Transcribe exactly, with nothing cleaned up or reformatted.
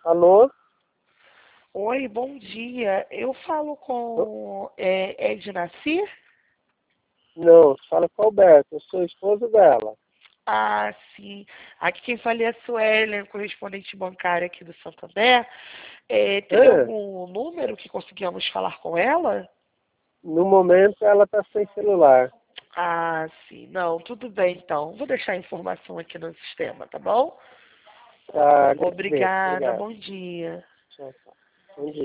Alô? Oi, bom dia. Eu falo com é, Edna Cir? Não, fala com o Alberto, eu sou esposo dela. Ah, sim. Aqui quem fala é a Suelen, correspondente bancária aqui do Santander. É, teria Ah, algum número que conseguíamos falar com ela? no momento ela está sem celular. Ah, sim. Não, tudo bem então. Vou deixar a informação aqui no sistema, tá bom? Tá, agradeço. Obrigada, Obrigado. bom dia. Tchau, tchau. Bom dia.